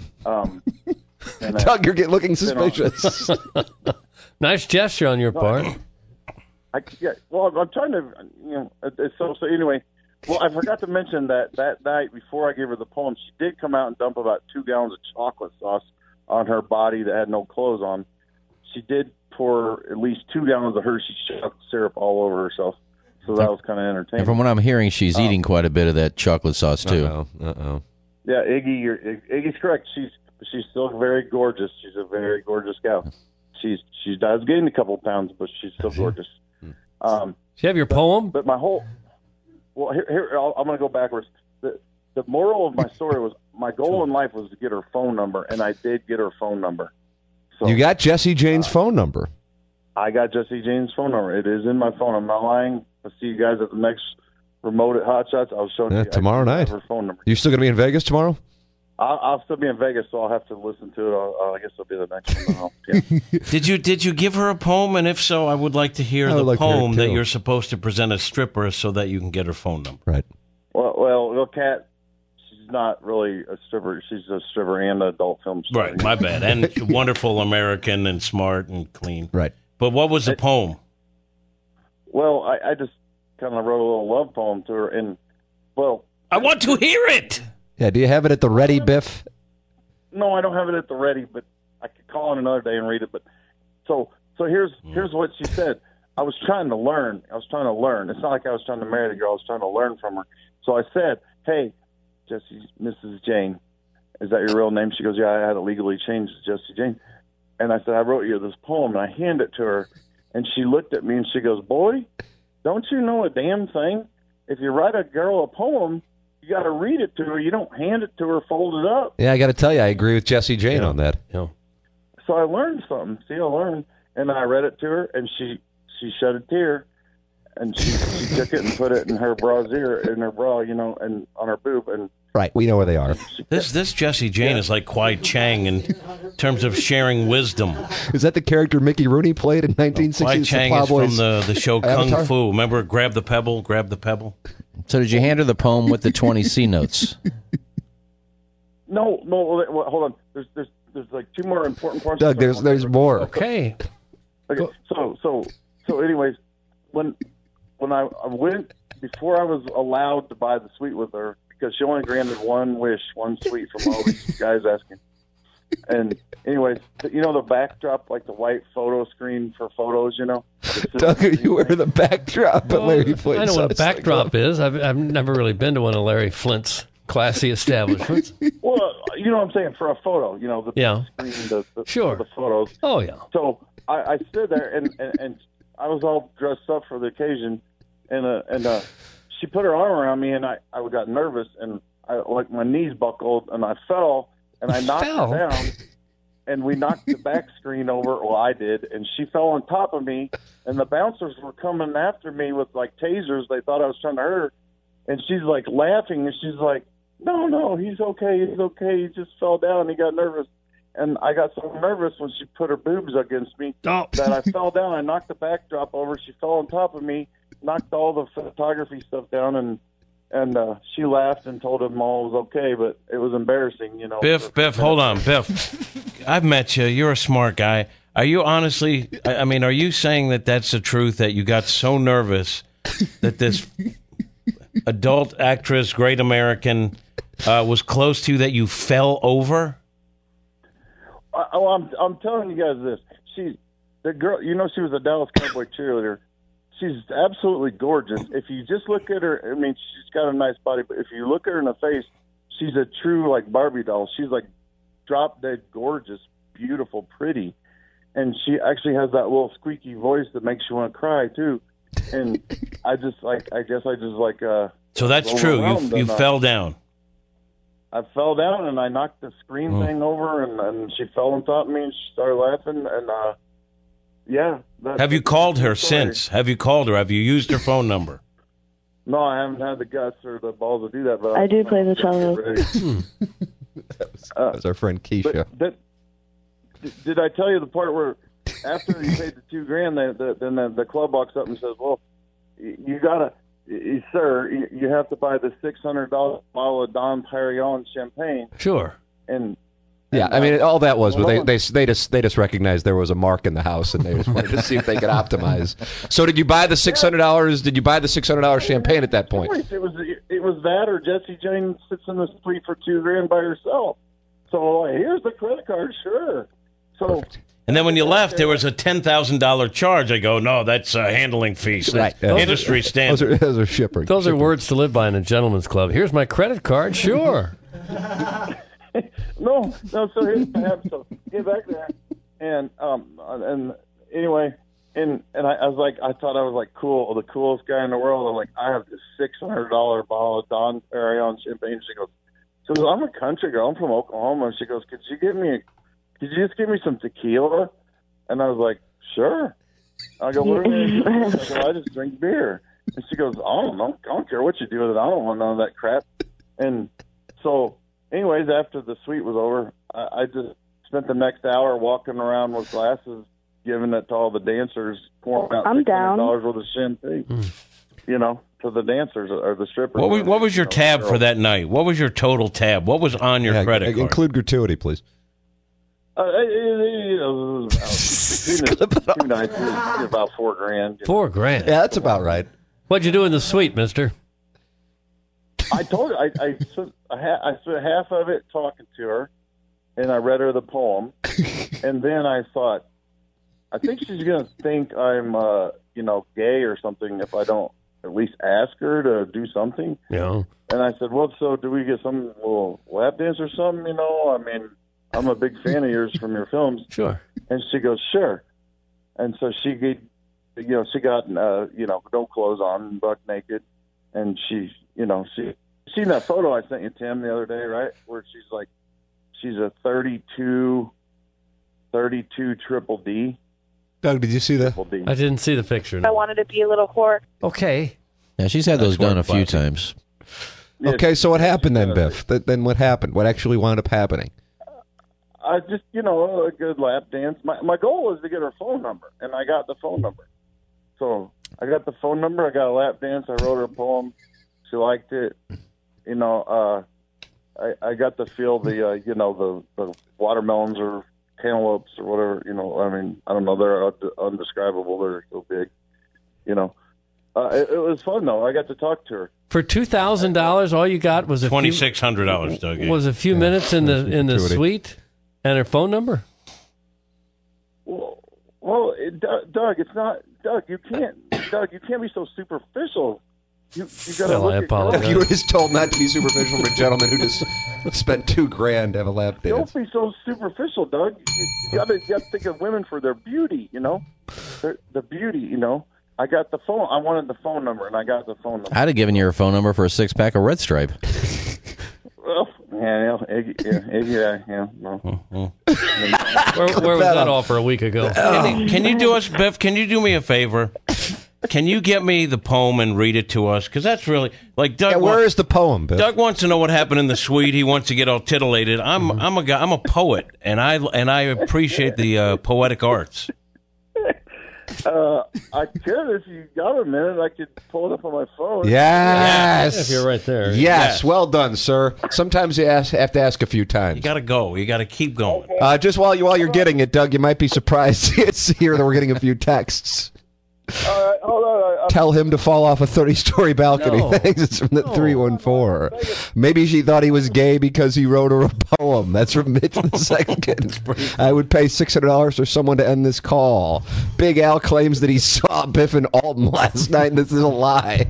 Doug, you're looking suspicious. Nice gesture on your part. I'm trying to, so anyway, well, I forgot to mention that night before I gave her the poem, she did come out and dump about 2 gallons of chocolate sauce on her body that had no clothes on. She did pour at least 2 gallons of Hershey chocolate syrup all over herself. So that was kind of entertaining. And from what I'm hearing, she's eating quite a bit of that chocolate sauce, too. Uh-oh. Yeah, Iggy's correct. She's still very gorgeous. She's a very gorgeous gal. She does gain a couple pounds, but she's still gorgeous. Do you have your poem? But my whole... Well, here I'm going to go backwards. The moral of my story was my goal in life was to get her phone number, and I did get her phone number. So, you got Jesse Jane's phone number. I got Jesse Jane's phone number. It is in my phone. I'm not lying. I'll see you guys at the next remote at Hot Shots. I'll show you tomorrow night. Her phone number. You still going to be in Vegas tomorrow? I'll still be in Vegas, so I'll have to listen to it. I guess it'll be the next one. Yeah. Did you give her a poem? And if so, I would like to hear the poem that you're supposed to present a stripper so that you can get her phone number. Right. Well, Kat, she's not really a stripper. She's a stripper and an adult film star. Right, my bad. And wonderful American and smart and clean. Right. But what was the poem? Well, I just kind of wrote a little love poem to her, and, well... I want to hear it! Yeah, do you have it at the ready, Biff? No, I don't have it at the ready, but I could call in another day and read it. But so here's what she said. I was trying to learn. It's not like I was trying to marry the girl. I was trying to learn from her. So I said, hey, Jesse, Mrs. Jane, is that your real name? She goes, yeah, I had it legally changed to Jesse Jane. And I said, I wrote you this poem, and I handed it to her. And she looked at me, and she goes, boy, don't you know a damn thing? If you write a girl a poem, you got to read it to her. You don't hand it to her, fold it up. Yeah, I got to tell you, I agree with Jesse Jane on that. Yeah. So I learned something. I learned, and I read it to her, and she shed a tear, and she took it and put it in her brassiere, and on her boob, and right, we know where they are. This Jesse Jane is like Kwai Chang in terms of sharing wisdom. Is that the character Mickey Rooney played in 1960s? Kwai Chang is from the show Kung Fu. Remember, grab the pebble. So did you hand her the poem with the 20 C notes? No. Hold on. There's like 2 more important parts. Doug, there's more. Okay. So anyways, when I went, before I was allowed to buy the suite with her, because she only granted one suite from all these guys asking. And anyways, the backdrop, like the white photo screen for photos, Doug, you wear the backdrop at Larry Flint's. I know what a backdrop is. I've never really been to one of Larry Flint's classy establishments. Well, you know what I'm saying, for a photo, the screen, sure. the photos. Oh, yeah. So I stood there, and I was all dressed up for the occasion, and she put her arm around me, and I got nervous, and my knees buckled, and I fell, and I knocked her down, and we knocked the back screen over. Well, I did, and she fell on top of me, and the bouncers were coming after me with like tasers. They thought I was trying to hurt her, and she's like laughing, and she's like, "No, he's okay. He just fell down. He got nervous." And I got so nervous when she put her boobs against me that I fell down. I knocked the backdrop over. She fell on top of me, knocked all the photography stuff down, and she laughed and told them all it was okay, but it was embarrassing, Biff, hold on, Biff. I've met you. You're a smart guy. Are you honestly, are you saying that that's the truth, that you got so nervous that this adult actress, great American, was close to you that you fell over? I'm telling you guys this. The girl, she was a Dallas Cowboy cheerleader. she's absolutely gorgeous. If you just look at her, I mean, she's got a nice body, but if you look at her in the face, she's a true like Barbie doll. She's like drop dead gorgeous, beautiful, pretty, and she actually has that little squeaky voice that makes you want to cry too. And I guess I just like. So that's true. You fell down. I fell down and I knocked the screen thing over, and she fell on top of me and she started laughing. And yeah. Have you called her since? Have you called her? Have you used her phone number? No, I haven't had the guts or the balls to do that. But I do play the cello. That was our friend Keisha. Did I tell you the part where after you paid the $2,000, then the club walks up and says, "Well, you gotta, sir, you have to buy the $600 bottle of Dom Perignon champagne." Sure. And yeah, I mean, all that was, but they just recognized there was a mark in the house, and they just wanted to see if they could optimize. So, did you buy the $600? Did you buy the $600 champagne at that point? It was that, or Jesse Jane sits in the suite for $2,000 by herself. So here's the credit card, sure. So. Perfect. And then when you left, there was a $10,000 charge. I go, no, that's handling fees. Right. Industry standard. Those are shipping. Those are words to live by in a gentleman's club. Here's my credit card, sure. No. So here's what happened. So get back there, and anyway, and I was like, I thought I was like cool, the coolest guy in the world. I'm like, I have this $600 bottle of Dom Perignon champagne. She goes, I'm a country girl. I'm from Oklahoma. She goes, could you just give me some tequila? And I was like, sure. I go, what are you going to do? I just drink beer. And she goes, I don't know. I don't care what you do with it. I don't want none of that crap. And so, anyways, after the suite was over, I just spent the next hour walking around with glasses, giving it to all the dancers, pouring out $600 worth of champagne, to the dancers or the strippers. What was your tab for that night? What was your total tab? What was on your credit card? Include gratuity, please. It was about 2 nights, about $4,000. $4,000. Yeah, that's about right. What'd you do in the suite, mister? I told her I spent half of it talking to her, and I read her the poem, and then I thought, I think she's going to think I'm, gay or something if I don't at least ask her to do something. Yeah. And I said, well, so do we get some little lap dance or something? I mean, I'm a big fan of yours from your films. Sure. And she goes, sure. And so she got no clothes on, buck naked, and she seen that photo I sent you, Tim, the other day, right? Where she's a 32 triple D. Doug, did you see that? I didn't see the picture. No. I wanted to be a little whore. Okay. Yeah, she's had those done a few times. Yeah, okay, so what happened then, Biff? Then what happened? What actually wound up happening? I just, a good lap dance. My goal was to get her phone number, and I got the phone number. So I got the phone number. I got a lap dance. I wrote her a poem. She liked it. I got to feel the watermelons or cantaloupes or whatever. I mean, I don't know. They're undescribable. They're so big. It was fun though. I got to talk to her. For $2,000, all you got was $2,600, Doug. Was a few minutes in the suite and her phone number. Well, Doug, it's not Doug. You can't be so superficial. You got to look I apologize. You were just told not to be superficial from a gentleman who just spent $2,000 to have a lap dance. Don't be so superficial, Doug. You got to think of women for their beauty. The beauty. I got the phone. I wanted the phone number, and I got the phone number. I'd have given you her phone number for a 6-pack of Red Stripe. Well, Iggy, no. Where was that offer a week ago? Can you do us, Biff? Can you do me a favor? Can you get me the poem and read it to us? Because that's really like Doug. Yeah, where is the poem, Biff? Doug wants to know what happened in the suite. He wants to get all titillated. I'm a guy. I'm a poet, and I appreciate the poetic arts. I could, if you got a minute, I could pull it up on my phone. Yes. If you're right there. Yes. Well done, sir. Sometimes you have to ask a few times. You got to go. You got to keep going. Just while you're getting it, Doug, you might be surprised to hear that we're getting a few texts. All right, hold on. tell him to fall off a 30-story balcony. No. Thanks. It's from the 314. Maybe she thought he was gay because he wrote her a poem. That's from Mitch the Second. I would pay $600 for someone to end this call. Big Al claims that he saw Biff and Alton last night, and this is a lie.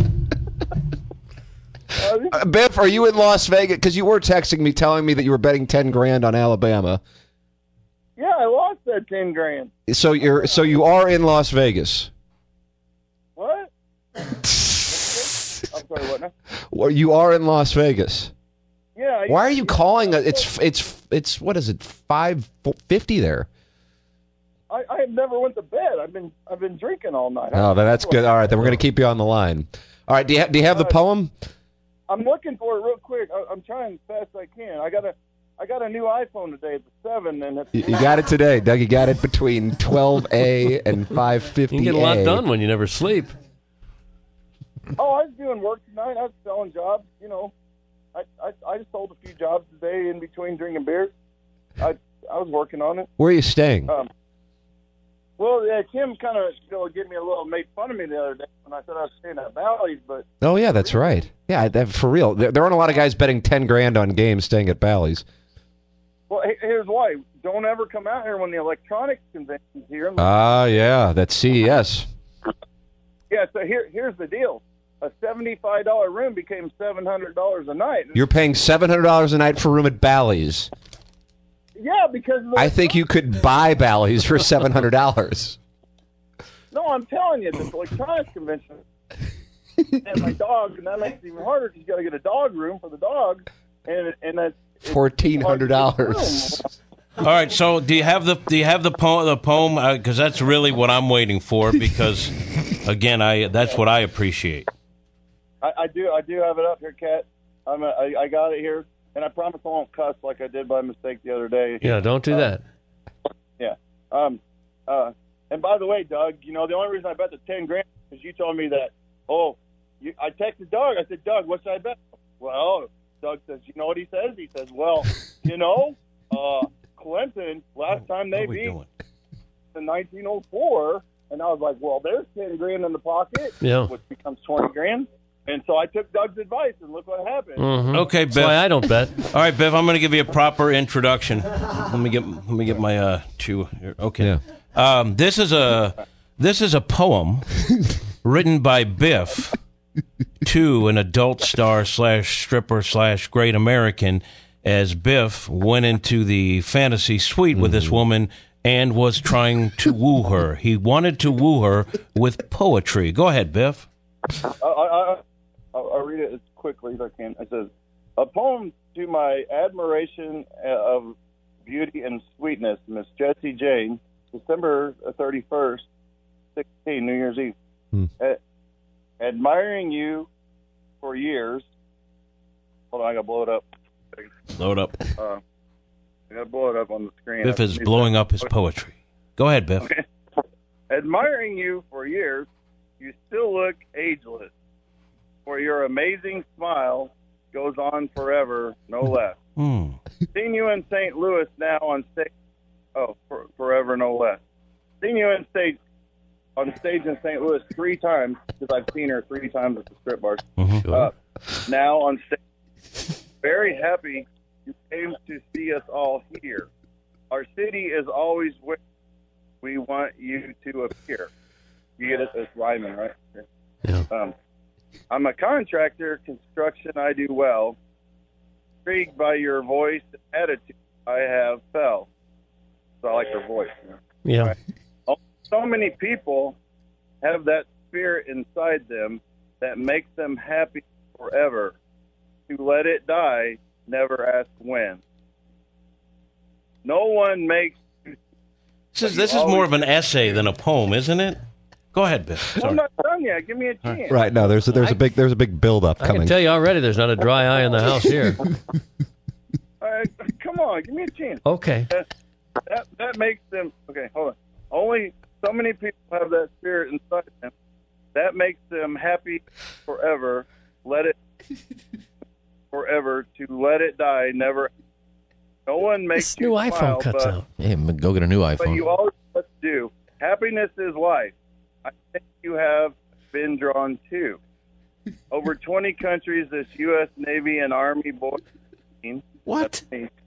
Biff, are you in Las Vegas? Because you were texting me telling me that you were betting $10,000 on Alabama. Yeah, I lost that $10,000. So you are in Las Vegas. What? I'm sorry, what now? Well, you are in Las Vegas. Yeah. Why are you calling? It's what is it? 5:50 there. I never went to bed. I've been drinking all night. Oh, that's good. All right, then we're going to keep you on the line. All right, do you have the poem? I'm looking for it real quick. I'm trying as fast as I can. I got a new iPhone today. It's a 7, and it's, You got it today, Doug. You got it between 12 and 5:50. You can get a lot done when you never sleep. Oh, I was doing work tonight. I was selling jobs. You know, I just sold a few jobs today in between drinking beers. I was working on it. Where are you staying? Well, yeah, Kim kind of gave me a little, made fun of me the other day when I said I was staying at Bally's, but Oh yeah, that's right. Yeah, for real. There aren't a lot of guys betting $10,000 on games staying at Bally's. well, here's why: don't ever come out here when the electronics convention's here. Yeah, that's CES. Yeah, so here's the deal: a $75 room became $700 a night. You're paying $700 a night for a room at Bally's. Yeah, because I think you could buy Bally's for $700. No, I'm telling you, this electronics convention and my dog, and that makes it even harder because you got to get a dog room for the dog, and that's $1,400. All right. So, do you have the poem? Because that's really what I'm waiting for. Because, again, that's what I appreciate. I do have it up here, Kat. I got it here, and I promise I won't cuss like I did by mistake the other day. Yeah, don't do that. Yeah. And by the way, Doug, the only reason I bet the $10,000 is you told me that. I texted Doug. I said, Doug, what should I bet? Well, Doug says, you know what he says? He says, well, Clemson, last time they beat in 1904, and I was like, well, there's $10,000 in the pocket, which becomes $20,000. And so I took Doug's advice, and look what happened. Mm-hmm. Okay, Biff. That's why I don't bet. All right, Biff. I'm going to give you a proper introduction. Let me get my chew here. Okay. Yeah. This is a poem written by Biff to an adult star / stripper / great American, as Biff went into the fantasy suite with this woman and was trying to woo her. He wanted to woo her with poetry. Go ahead, Biff. I'll read it as quickly as I can. It says, a poem to my admiration of beauty and sweetness, Miss Jessie Jane, December 31st, 16, New Year's Eve. Admiring you for years. Hold on, I got to blow it up. Load up. I got to blow it up on the screen. Biff is blowing up his poetry. Go ahead, Biff. Okay. Admiring you for years, you still look ageless. For your amazing smile goes on forever, no less. Seen you in St. Louis now on stage. Forever, no less. Seen you on stage in St. Louis 3 times, because I've seen her 3 times at the strip bars. Now on stage. Very happy you came to see us all here. Our city is always where we want you to appear. You get it? It's rhyming, right? Yeah. I'm a contractor, construction I do well. Intrigued by your voice and attitude I have felt. So I like her voice. Yeah. Right? So many people have that spirit inside them that makes them happy forever. To let it die, never ask when. No one makes... This is more of an essay than a poem, isn't it? Go ahead, Biff. I'm not done yet. Give me a chance. Right, no, there's a big build up coming. I can tell you already there's not a dry eye in the house here. Come on, give me a chance. Okay. That makes them... Okay, hold on. Only so many people have that spirit inside them. That makes them happy forever. Forever. To let it die, never... No one makes this new iPhone cuts out. Hey, go get a new iPhone. But you always must do. Happiness is life. I think you have been drawn to. Over 20 countries, this U.S. Navy and Army boys team. What?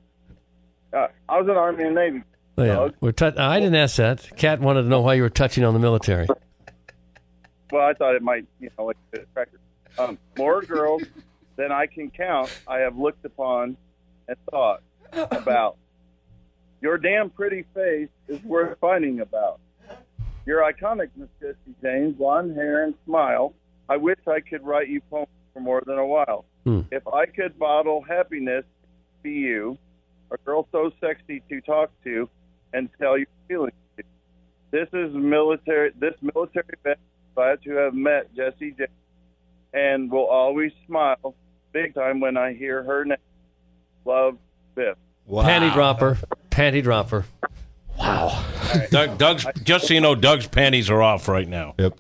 I was in Army and Navy. Oh, yeah. I didn't ask that. Kat wanted to know why you were touching on the military. Well, I thought it might, like a record. More girls than I can count I have looked upon and thought about. Your damn pretty face is worth finding about. Your iconic Miss Jessie James, blonde hair and smile. I wish I could write you poems for more than a while. If I could bottle happiness, be you, a girl so sexy to talk to and tell your feelings to. This military vet glad to have met Jessie James and will always smile big time when I hear her name. Love, Biff. Wow. Panty dropper. Wow. Right. Doug's, just so you know, Doug's panties are off right now. Yep.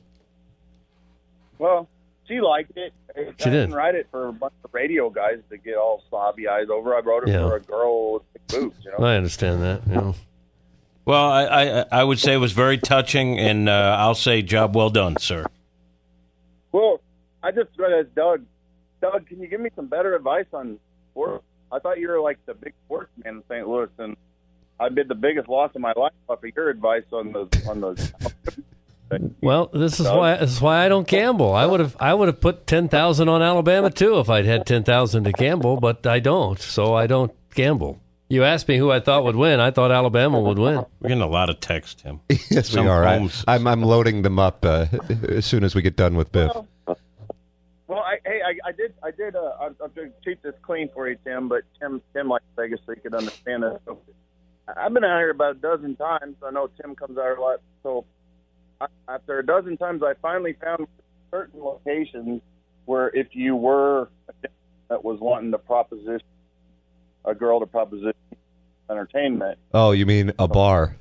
Well, she liked it. She I did. didn't write it for a bunch of radio guys to get all slobby eyes over. I wrote it for a girl with big boobs, I understand that. Yeah. Well, I would say it was very touching, and I'll say job well done, sir. Well, I just read as Doug. Doug, can you give me some better advice on sports? I thought you were like the big sports man in St. Louis, and I've been the biggest loss of my life off of your advice on the. Well, this is why I don't gamble. I would have put 10,000 on Alabama too if I'd had 10,000 to gamble, but I don't, so I don't gamble. You asked me who I thought would win. I thought Alabama would win. We're getting a lot of text, Tim. Yes, we are. I'm loading them up as soon as we get done with Biff. Well, I did. I'm going to keep this clean for you, Tim. But Tim likes Vegas, so he could understand it. So, I've been out here about a dozen times. I know Tim comes out a lot. So after a dozen times, I finally found certain locations where if you were that was wanting to proposition a girl to proposition entertainment. Oh, you mean a bar?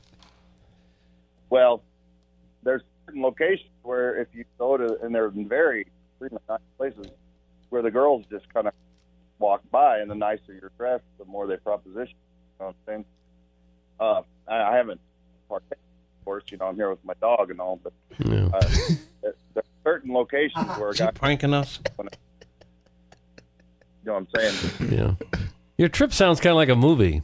Well, there's certain locations where if you go to, and they're very pretty much nice places, where the girls just kind of walk by, and the nicer you're dressed, the more they proposition. You know what I'm saying? I haven't partaken, of course. I'm here with my dog and all, but there's certain locations where Is he pranking us? You know what I'm saying? Yeah. Your trip sounds kind of like a movie.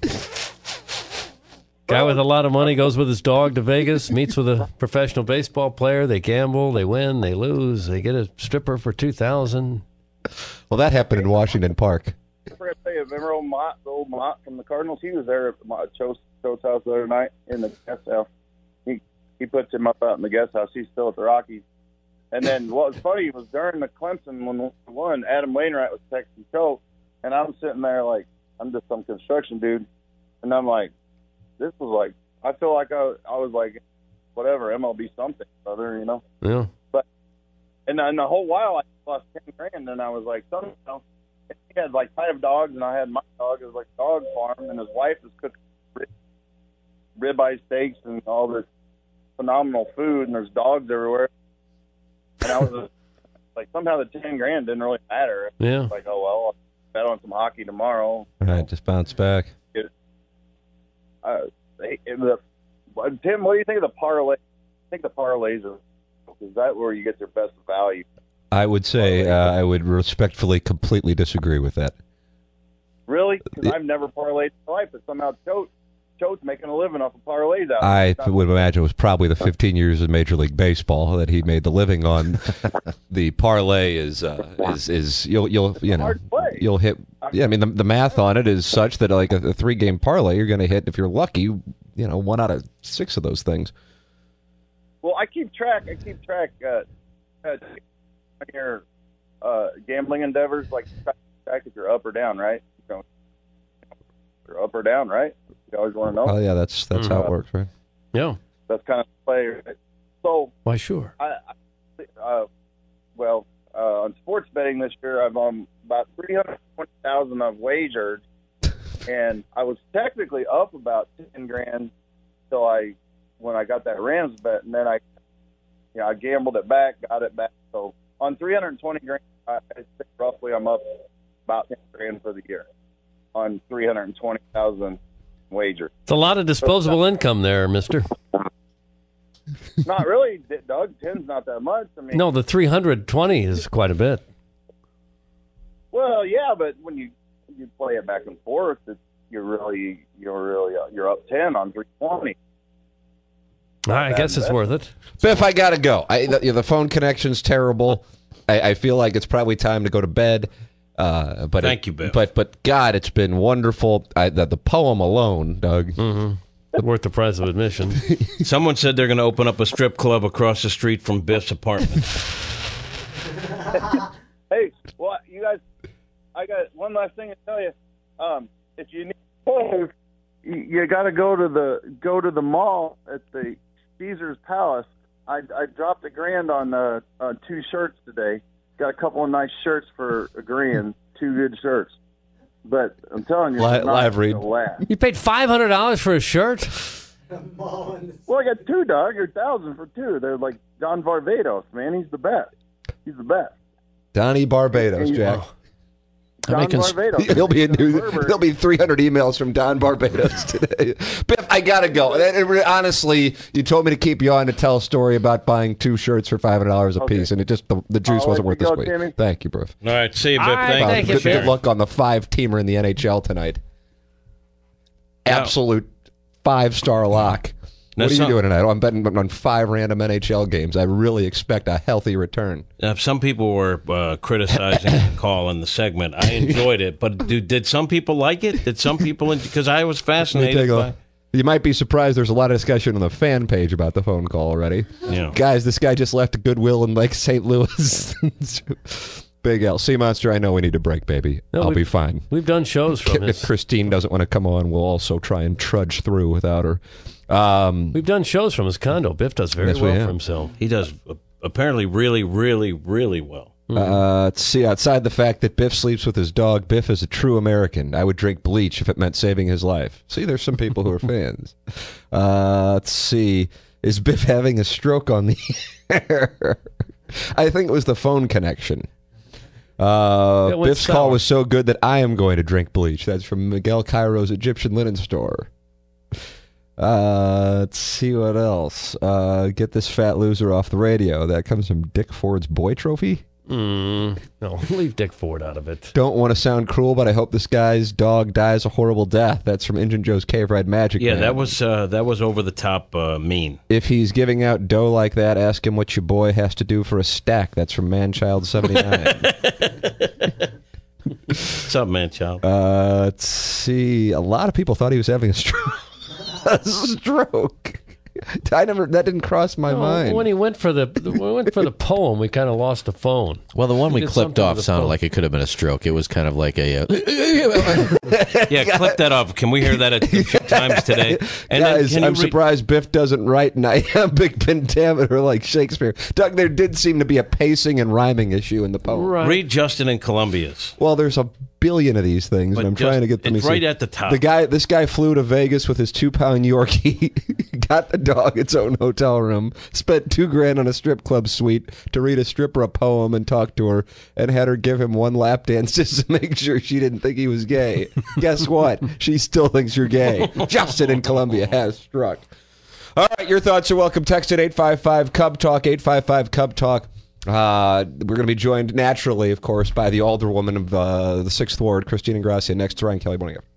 Guy with a lot of money goes with his dog to Vegas, meets with a professional baseball player. They gamble, they win, they lose. They get a stripper for $2,000. Well, that happened in Washington Park. Remember old Mott from the Cardinals? He was there at Cho's house the other night in the guest house. He puts him up out in the guest house. He's still at the Rockies. And then what was funny was during the Clemson when we won, Adam Wainwright was texting Cho, and I'm sitting there like, I'm just some construction dude, and I'm like, this was like, I feel like I was like, whatever, MLB something, brother, Yeah. But and the whole while I lost $10,000, and I was like, he had like 5 dogs, and I had my dog. It was like a dog farm, and his wife was cooking ribeye steaks and all this phenomenal food, and there's dogs everywhere. And I was like, somehow the $10,000 didn't really matter. Yeah. Like, oh well, I'll bet on some hockey tomorrow. All right, just bounce back. Tim, what do you think of the parlay? I think the parlays is that where you get your best value? I would say I would respectfully, completely disagree with that. Really? Because I've never parlayed in my life, but somehow Cho's making a living off of parlays out. I would imagine it was probably the 15 years of Major League Baseball that he made the living on. The parlay is you'll hit. Yeah, I mean the math on it is such that like a 3-game parlay you're going to hit if you're lucky, 1 out of 6 of those things. Well, I keep track. On your gambling endeavors, like track if you're up or down, right? You're up or down, right? You always want to know. Oh yeah, that's how it works, right? Yeah, that's kind of the play. Right? So why sure. On sports betting this year, I've about 320,000 I've wagered, and I was technically up about $10,000 when I got that Rams bet, and then I gambled it back, got it back. So on 320 grand, I think roughly I'm up about 10 grand for the year on 320,000 wager. It's a lot of disposable income there, mister. Not really, Doug. 10's not that much. I mean, No, the 320 is quite a bit. well, yeah, but when you play it back and forth, you're up 10 on 320. I guess it's worth it. Biff, I gotta go. The phone connection's terrible. I feel like it's probably time to go to bed. But Thank you, Biff. But God, it's been wonderful. The poem alone, Doug. Worth the price of admission. Someone said they're going to open up a strip club across the street from Biff's apartment. Hey, well, you guys, I got one last thing to tell you. If you need clothes, you got to go to the mall at the Caesar's Palace. I dropped $1,000 on 2 shirts today. Got a couple of nice shirts for $1,000, 2 good shirts. But I'm telling you, Live read. You paid $500 for a shirt? Well, I got 2, Doug, or 1,000 for 2. They're like Don Barbados, man. He's the best. He's the best. Donnie Barbados, Jack. Don Barbados. There'll be 300 emails from Don Barbados today. Biff, I gotta go. Honestly, you told me to keep you on to tell a story about buying 2 shirts for $500 a piece, and it just the juice wasn't worth the squeeze. Timmy. Thank you, Biff. All right, see you, Biff. All right, thank you, Good luck on the 5-teamer in the NHL tonight. Absolute 5-star lock. What are you doing tonight? I'm betting on 5 random NHL games. I really expect a healthy return. Some people were criticizing the call in the segment. I enjoyed it, but did some people like it? Did some people? Because I was fascinated by. You might be surprised. There's a lot of discussion on the fan page about the phone call already. Yeah. Guys, this guy just left Goodwill in Lake St. Louis. Big L. Sea Monster, I know we need a break, baby. I'll be fine. We've done shows from If Christine doesn't want to come on, we'll also try and trudge through without her. We've done shows from his condo. Biff does very well for himself. He does apparently really, really, really well. Let's see. Outside the fact that Biff sleeps with his dog, Biff is a true American. I would drink bleach if it meant saving his life. See, there's some people who are fans. Let's see. Is Biff having a stroke on the air? I think it was the phone connection. Biff's call was so good that I am going to drink bleach. That's from Miguel Cairo's Egyptian linen store. Let's see what else. Get this fat loser off the radio. That comes from Dick Ford's Boy Trophy. No, leave Dick Ford out of it. Don't want to sound cruel, but I hope this guy's dog dies a horrible death. That's from Injun Joe's Cave Ride Magic. Yeah, Man. that was over the top mean. If he's giving out dough like that, ask him what your boy has to do for a stack. That's from Manchild79. What's up, Manchild? Let's see. A lot of people thought he was having a stroke. That didn't cross my mind. When we went for the poem, we kind of lost the phone. Well, the one we clipped off sounded like it could have been a stroke. It was kind of like a... Yeah, clip that off. Can we hear that a few times today? And guys, I'm surprised Biff doesn't write an iambic pentameter like Shakespeare. Doug, there did seem to be a pacing and rhyming issue in the poem. Right. Read Justin and Columbia's. Well, there's a billion of these things, But and I'm trying to get them. it's right at the top. This guy flew to Vegas with his 2-pound Yorkie, got the dog its own hotel room, spent $2,000 on a strip club suite to read a stripper a poem and talk to her, and had her give him 1 lap dance just to make sure she didn't think he was gay. Guess what? She still thinks you're gay. Justin in Columbia has struck. All right, your thoughts are welcome. Text at 855-CUB-TALK, 855-CUB-TALK. We're going to be joined naturally, of course, by the alderwoman of the 6th Ward, Christine Ingrassia, next to Ryan Kelly Morning After.